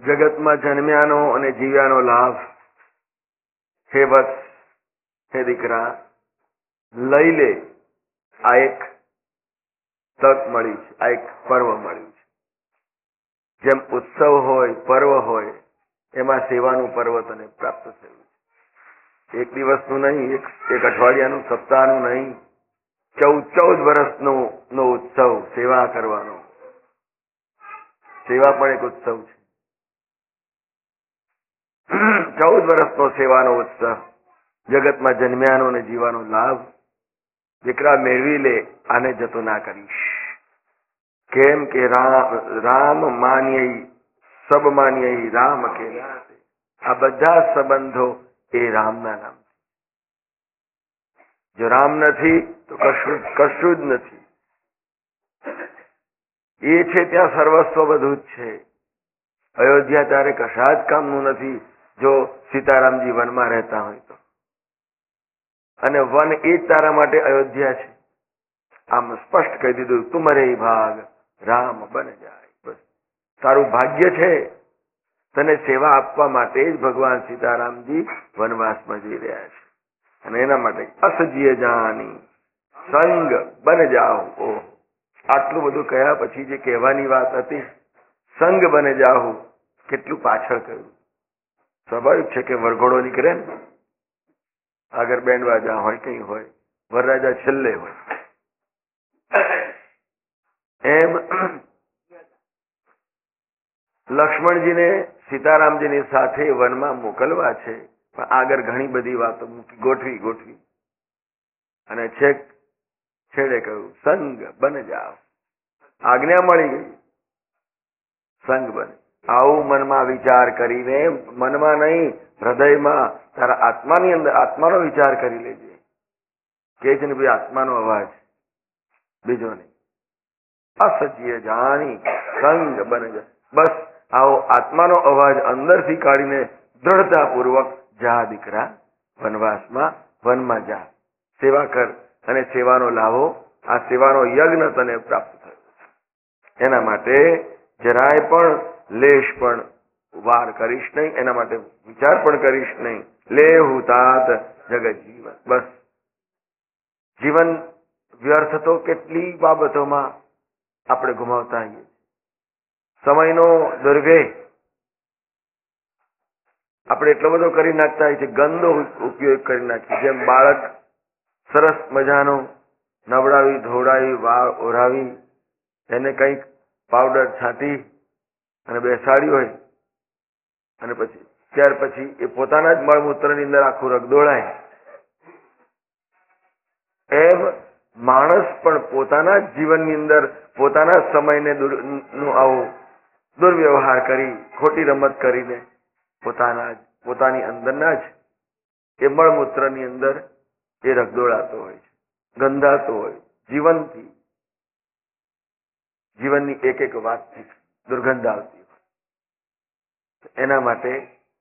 જગતમાં જન્મ્યાનો અને જીવ્યાનો લાભ હે વત્સ, હે દીકરા, લઈ લે. આ એક તક મળી છે, આ એક પર્વ મળ્યું છે. જેમ ઉત્સવ હોય, પર્વ હોય, એમાં સેવાનું પર્વ તને પ્રાપ્ત થયું છે. એક દિવસનું નહીં, એક અઠવાડિયાનું, સપ્તાહનું નહીં, 14 વર્ષનો ઉત્સવ સેવા કરવાનો. સેવા પણ એક ઉત્સવ છે. 14 વર્ષનો સેવાનો ઉત્સવ, જગતમાં જન્મ્યાનો અને જીવાનો લાભ. દીકરા મેળવી લે, આને જતો ના કરીશ. કેમ કે રામ માન્ય સબ માન્ય રામ કે આ બધા સંબંધો એ રામના નામ. જો રામ નથી તો કશું જ નથી. એ છે ત્યાં સર્વસ્વ બધું જ છે. અયોધ્યા ત્યારે કશા જ કામનું નથી જો સીતારામજી વનમાં રહેતા હોય તો. અને વન એ જ તારા માટે અયોધ્યા છે. આમ સ્પષ્ટ કહી દીધું, તુમરે ભાગ રામ બન જાય. બસ તારું ભાગ્ય છે. તને સેવા આપવા માટે જ ભગવાન સીતારામજી વનવાસમાં જઈ રહ્યા છે. અને એના માટે અસજીય જાની સંગ બન જાઓ. ઓહ, આટલું બધું કહ્યા પછી જે કહેવાની વાત હતી, સંગ બને જાહુ, કેટલું પાછળ કહ્યું. સ્વાભાવિક છે કે વરઘોડો નીકળે ને, આગળ બેન્ડ વાજા હોય, કઈ હોય, વરરાજા છેલ્લે હોય. એમ લક્ષ્મણજીને સીતારામજીની સાથે વનમાં મોકલવા છે, પણ આગળ ઘણી બધી વાતો ગોઠવી અને છેડે કહ્યું સંગ બન જાઓ. આજ્ઞા મળી ગઈ, સંગ બને. આવું મનમાં વિચાર કરીને, મનમાં નહીં હૃદયમાં, તારા આત્માની અંદર આત્માનો વિચાર કરી લેજે. કે છે ને ભાઈ, આત્માનો અવાજ, બીજો નહીં. અસજીય જાણી સંગ બને જાય. બસ આવો આત્માનો અવાજ અંદરથી કાઢીને દ્રઢતાપૂર્વક જા દીકરા, વનવાસમાં, વનમાં જા, સેવા કર. અને સેવાનો લાભો, આ સેવાનો યજ્ઞ તને પ્રાપ્ત થયો. એના માટે જરાય પણ લેશ પણ વાર કરીશ નહીં, એના માટે વિચાર પણ કરીશ નહીં. લેહુ તાત જગત જીવન. બસ જીવન વ્યર્થ તો કેટલી બાબતોમાં આપણે ગુમાવતા હોઈએ. સમયનો દુર્વ્યય આપણે એટલો બધો કરી નાખતા હોય છે, ગંદો ઉપયોગ કરી નાખીએ. જેમ બાળક સરસ મજાનો નવડાવી ધોવડાવી વાળ ઓરાવી એને કંઈક પાવડર છાંટી અને બેસાડી હોય, અને ત્યાર પછી એ પોતાના જ મળમૂત્રની અંદર આખું રગદોળાય. એમ માણસ પણ પોતાના જ જીવનની અંદર પોતાના સમયને આવો દુર્વ્યવહાર કરી, ખોટી રમત કરીને પોતાની અંદરના જ એ મળમૂત્રની અંદર એ રગદોળાતો હોય છે, ગંધાતો હોય. જીવનની એક એક વાતથી દુર્ગંધ આવતી હોય. એના માટે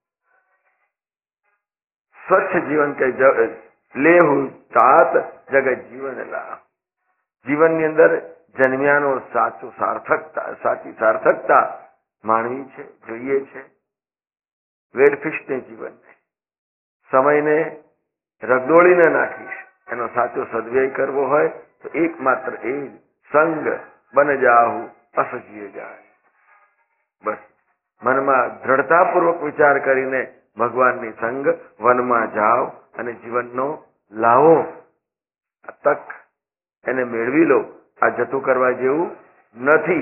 સ્વચ્છ જીવન કે લેહુ તાત જગત જીવન લાભ. જીવનની અંદર જન્મ્યાનો સાચી સાર્થકતા માણવી છે, જોઈએ છે. વેડફીશ ને જીવન, સમયને રગદોળીને નાખીશ. એનો સાચો સદવ્યય કરવો હોય તો એકમાત્ર એ જ સંગ બન જાહુ અસજીય જાય. બસ મનમાં દ્રઢતાપૂર્વક વિચાર કરીને ભગવાનની સંગ વનમાં જાઓ અને જીવનનો લાવો. આ તક એને મેળવી લો. આ જતું કરવા જેવું નથી.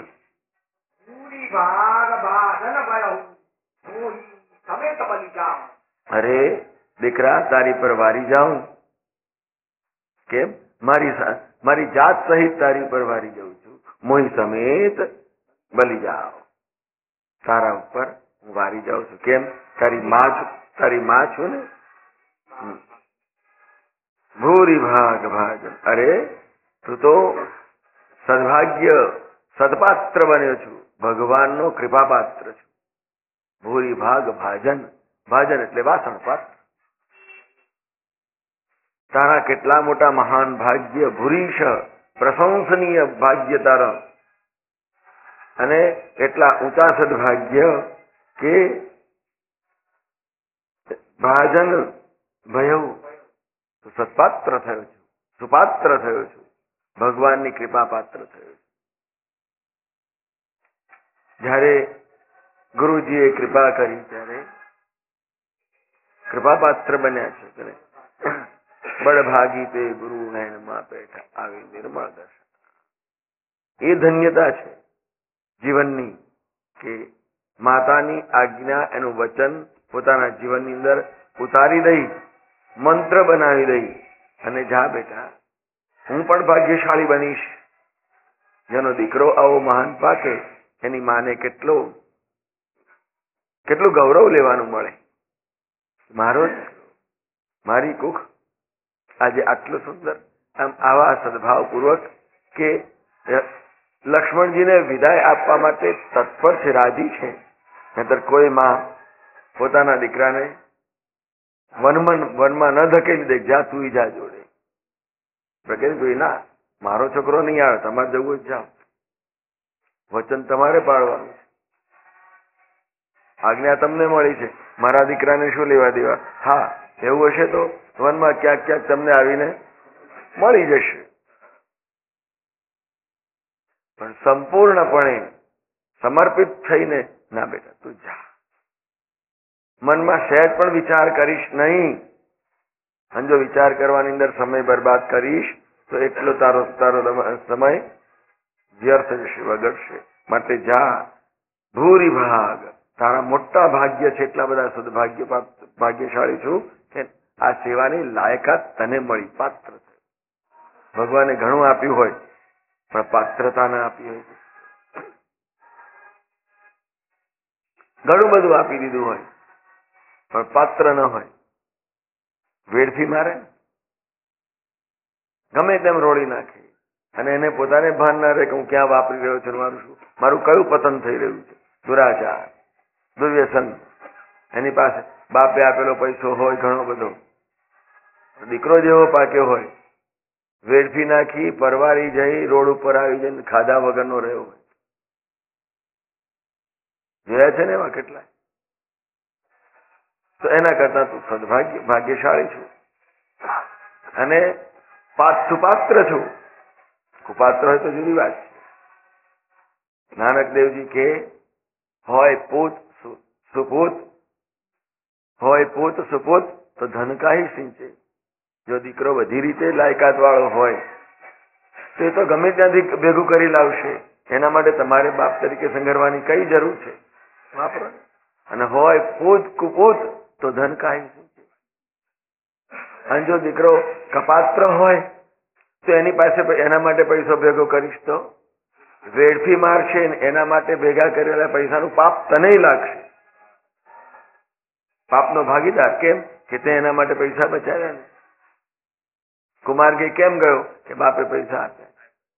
અરે દીકરા, તારી પર વારી જાઉં. કેમ? મારી જાત સહિત તારી પર વારી જાઉં છું. મોહી સમેત બલી જાઓ. તારા ઉપર હું વારી જાઉં છું. કેમ? તારી માં છું ને. ભૂરી ભાગ ભાજન. અરે તું તો સદપાત્ર બન્યો છું. ભગવાનનો કૃપાપાત્ર છું. ભૂરી ભાગ ભાજન. ભાજન એટલે વાસણ પાત્ર. તારા કેટલા મોટા મહાન ભાગ્ય, ભૂરીશ પ્રશંસનીય ભાગ્ય તારા, અને કેટલા ઊંચા સદભાગ્ય કે ભાજન ભયવું તો સત્પાત્ર થયો છું, સુપાત્ર થયો છું, ભગવાનની કૃપા પાત્ર થયો છું. જ્યારે ગુરુજીએ કૃપા કરી ત્યારે કૃપાપાત્ર બન્યા છે. બળભાગી તે ગુરુ નયનમાં બેઠા આવી નિર્મળ દશા. એ ધન્યતા છે જીવનની કે માતાની આજ્ઞા, એનું વચન પોતાના જીવનની અંદર ઉતારી દઈ, મંત્ર બનાવી દઈ અને જા બેટા, હું પણ ભાગ્યશાળી બનીશ. જેનો દીકરો આવો મહાન પાકે એની માને કેટલું ગૌરવ લેવાનું મળે. મારો મારી કુખ આજે આટલું સુંદર, આમ આવા સદભાવપૂર્વક કે લક્ષ્મણજીને વિદાય આપવા માટે તત્પર છે, રાજી છે. નહીતર કોઈ માં પોતાના દીકરાને વનમાં ન ધકેલી દે, જા તું જા જોડે. ભાઈ ના, મારો છોકરો નહીં આવે, તમારે જવું જ જાઓ, વચન તમારે પાડવાનું છે, આજ્ઞા તમને મળી છે, મારા દીકરાને શું લેવા દેવા. હા, એવું હશે તો વનમાં ક્યાંક ક્યાંક તમને આવીને મળી જશે, પણ સંપૂર્ણપણે સમર્પિત થઈને ના બેટા તું જા. મનમાં સહેજ પણ વિચાર કરીશ નહીં, અને જો વિચાર કરવાની અંદર સમય બરબાદ કરીશ તો એટલો તારો સમય વ્યર્થ જશે, વગડશે. માટે જા, ભૂરી ભાગ, તારા મોટા ભાગ્ય છે, એટલા બધા ભાગ્યશાળી છું કે આ સેવાની લાયકાત તને મળી, પાત્ર છે. ભગવાને ઘણું આપ્યું હોય પણ પાત્રતા ના આપી હોય, ઘણું બધું આપી દીધું હોય પણ પાત્ર ન હોય, વેડફી મારે, ગમે તેમ રોડી નાખે, અને એને પોતાને ભાન ના રહે કે હું ક્યાં વાપરી રહ્યો છું, મારું કયું પતન થઈ રહ્યું છે. દુરાચાર, દુર્વ્યસન, એની પાસે બાપે આપેલો પૈસો હોય ઘણો બધો, દીકરો જેવો પાક્યો હોય, વેડફી નાખી પરવારી જઈ રોડ ઉપર આવી જઈને ખાધા વગરનો રહ્યો હોય. જોયા છે ને એવા કેટલાય. તો એના કરતા તું ભાગ્યશાળી છું અને સુપાત્ર છું. કુપાત્ર હોય તો જુદી વાત છે. નાનક દેવજી કે હોય પૂત સુપૂત, હોય પૂત સુપૂત તો ધન કાહી સિંચે. જો દીકરો બધી રીતે લાયકાત વાળો હોય તો એ તો ગમે ત્યાંથી ભેગું કરી લાવશે. એના માટે તમારે બાપ તરીકે સંઘરવાની કઈ જરૂર છે? વાપરો. અને હોય પૂત કુપૂત તો ધન કાહી સિંચે. અને જો દીકરો કપાત્ર હોય તો એની પાસે એના માટે પૈસો ભેગો કરીશ તો વેડફી મારશે, એના માટે ભેગા કરેલા પૈસાનું પાપ તને લાગશે. પાપનો ભાગીદાર. કેમ કે તે એના માટે પૈસા બચાવ્યા ને. કુમારજી કેમ ગયો કે બાપે પૈસા આપ્યા.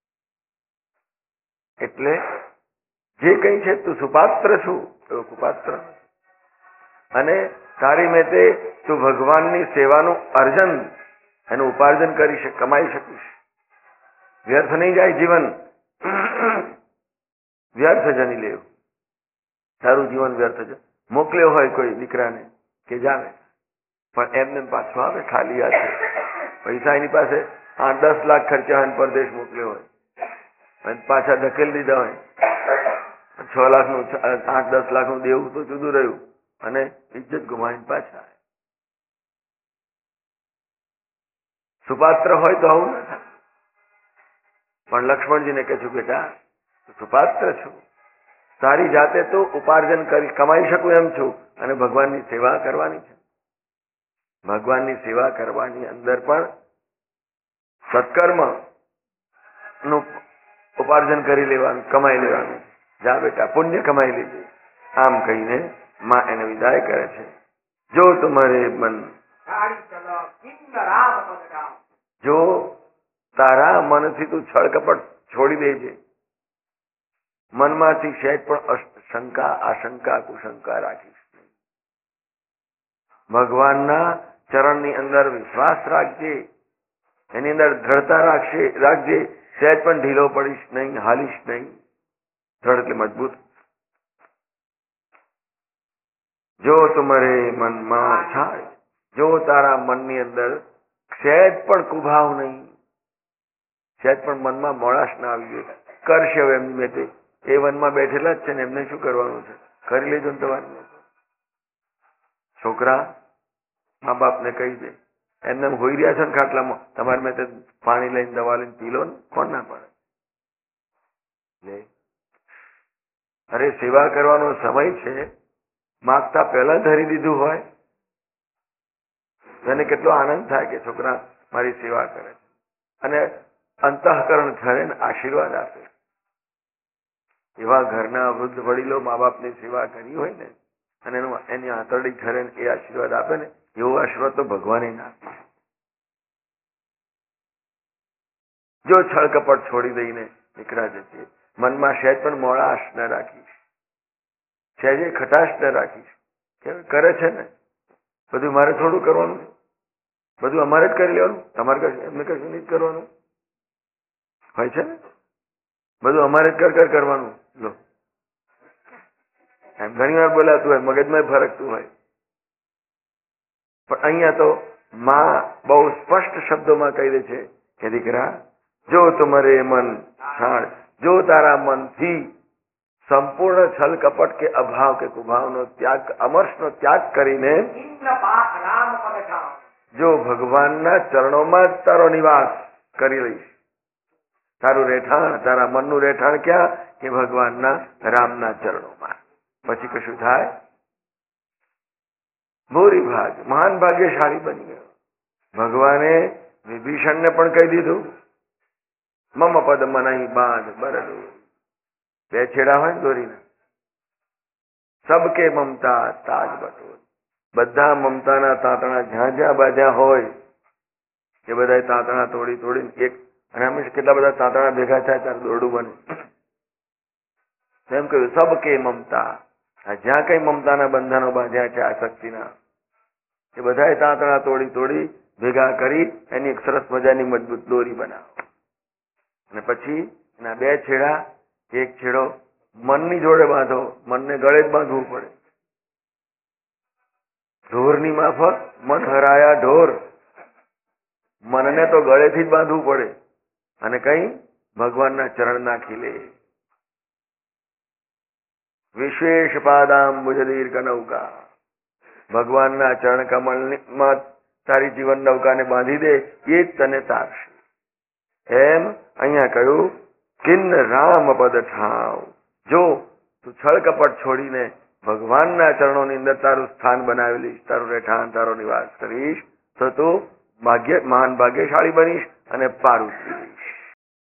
એટલે જે કઈ છે તું સુપાત્ર છું, એવો કુપાત્ર. અને તારી મેતે તું ભગવાનની સેવાનું અર્જન, એનું ઉપાર્જન કરી શકે, કમાઈ શકીશ. વ્યર્થ નહીં જાય જીવન, વ્યર્થ જની લેવું. તારું જીવન વ્યર્થ જ. મોકલ્યો હોય કોઈ દીકરાને કે જાવે, પણ એમને પાછો આવે ખાલી હાથે. પૈસા એની પાસે 8-10 લાખ ખર્ચા હોય, પરદેશ મોકલ્યો હોય અને પાછા ધકેલી દીધા હોય, 6 લાખનું 8-10 લાખનું દેવું તો જુદું રહ્યું, અને ઇજ્જત ગુમાવીને પાછા આવે. સુપાત્ર હોય તો આવું ના થાય. પણ લક્ષ્મણજીને કહે છું બેટા સુપાત્ર છું, તારી જાતે તો ઉપાર્જન કરી કમાઈ શકું એમ છું, અને ભગવાનની સેવા કરવાની છે. ભગવાનની સેવા કરવાની અંદર પણ સત્કર્મ નું ઉપાર્જન કરી લેવાનું, કમાઈ લેવાનું. જા બેટા પુણ્ય કમાઈ લેજે. આમ કહીને માં એને વિદાય કરે છે. જો તુમ્હારે મન, જો તારા મનથી તું છળ કપટ છોડી દેજે, મનમાંથી સહેજ પણ શંકા, આશંકા, કુશંકા રાખીશ. ભગવાનના ચરણની અંદર વિશ્વાસ રાખજે, એની અંદર દ્રઢતા રાખજે. સહેજ પણ ઢીલો પડીશ નહીં, હાલીશ નહીં. દ્રઢ એટલે મજબૂત. જો તુમરે મનમાં છાય, જો તારા મનની અંદર સહેજ પણ કુભાવ નહીં, સહેજ પણ મનમાં મોળાશ ના આવી જોઈએ. કરશે હવે એમની મેં એ વનમાં બેઠેલા જ છે ને, એમને શું કરવાનું છે, કરી લેજો ને તમારી. છોકરા મા બાપને કહી દે, એમને હોઈ રહ્યા છે ને ખાટલામાં, તમારે મેં પાણી લઈને દવા લઈને પી લો ને, કોણ ના પડે? અરે સેવા કરવાનો સમય છે, માગતા પહેલા ધરી દીધું હોય, એને કેટલો આનંદ થાય કે છોકરા મારી સેવા કરે છે, અને અંતઃકરણ ઠરે ને આશીર્વાદ આપે. એવા ઘરના વૃદ્ધ વડીલો મા બાપની સેવા કરી હોય ને, અને એની આંતરડી ઠરે ને એ આશીર્વાદ આપે ને, એવો આશીર્વાદ તો ભગવાને ના આપે. જો છળ કપટ છોડી દઈને નીકળ્યા જશે, મનમાં સહેજ પણ મોળાશ ન રાખીશ, સહેજે ખટાશ ન રાખીશ. કેમ કરે છે ને, બધું મારે થોડું કરવાનું, બધું અમારે જ કરી લેવાનું, તમારે એમને કશું નહીં કરવાનું હોય છે ને, બધું અમારે જ કર કરવાનું. લો એમ ઘણી વાર બોલાતું હોય, મગજમાં ફરકતું હોય, પણ અહીંયા તો માં બહુ સ્પષ્ટ શબ્દોમાં કહી દે છે કે દીકરા, જો તમારે મન છાણ, જો તારા મનથી સંપૂર્ણ છલ કપટ કે અભાવ કે કુભાવનો ત્યાગ, અમર્ષનો ત્યાગ કરીને જો ભગવાનના ચરણોમાં જ તારો નિવાસ કરી લઈશ, તારું રહેઠાણ, તારા મનનું રહેઠાણ ક્યાં? કે ભગવાનના રામના ચરણોમાં. પછી કશું થાય? ભૂરી ભાગ, મહાન ભાગ્યશાળી બની ગયો. ભગવાને વિભીષણને પણ કહી દીધું, મમ પદ મનઈ બાંધ બરડો. બે છેડા હોય ને દોરીના, સબકે મમતા તાજ બટો. બધા મમતાના તાંતણા જ્યાં જ્યાં બાજ્યા હોય એ બધા તાંતણા તોડી તોડીને એક, અને હંમેશા કેટલા બધા તાંતણા ભેગા થાય ત્યારે દોરડું બને. એમ કહ્યું સબકે મમતા, જ્યાં કઈ મમતાના બંધનો બાંધ્યા છે આસક્તિના, એ બધા તાંતણા તોડી તોડી ભેગા કરી એની એક સરસ મજાની મજબૂત દોરી બનાવો. અને પછી એના બે છેડા, એક છેડો મનની જોડે બાંધો, મનને ગળે જ બાંધવું પડે. ઢોરની માફક મન હરાયા ઢોર, મનને તો ગળેથી જ બાંધવું પડે. અને કઈ? ભગવાનના ચરણ નાખી લે. વિશેષ પાદાંબુજ દીર્ઘ નૌકા, ભગવાનના ચરણ કમળમાં તારી જીવન નૌકાને બાંધી દે, એ જ તને તારશે. એમ અહીંયા કહ્યું, કિન્ન રામ પદ ઠાવ. જો તું છળ કપટ છોડીને ભગવાનના ચરણોની અંદર તારું સ્થાન બનાવી લઈશ, તારું રહેઠાણ, તારો નિવાસ કરીશ, તો તું મહાન ભાગ્યશાળી બનીશ અને પારું થઈશ.